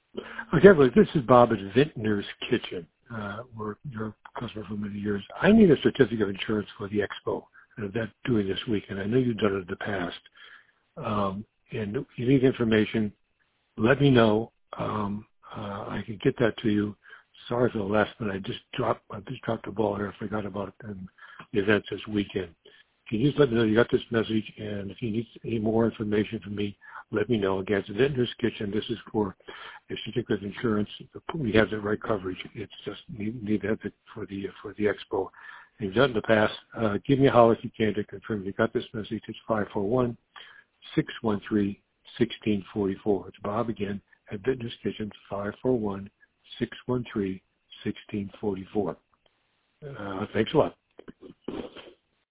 Okay, well, this is Bob at Vintner's Kitchen. We're your customer for many years. I need a certificate of insurance for the expo that doing this weekend. I know you've done it in the past. And if you need information, let me know. I can get that to you. Sorry for the last minute. I just dropped the ball here. I forgot about it in the events this weekend. Can you just let me know you got this message? And if you need any more information from me, let me know. Again, it's Vintner's Kitchen. This is for a certificate of insurance. We have the right coverage. It's just need to have it for the expo. And you've done it in the past. Give me a holler if you can to confirm you got this message. It's 541-613-1644. It's Bob again at Vintner's Kitchen, 541-613-1644. Thanks a lot.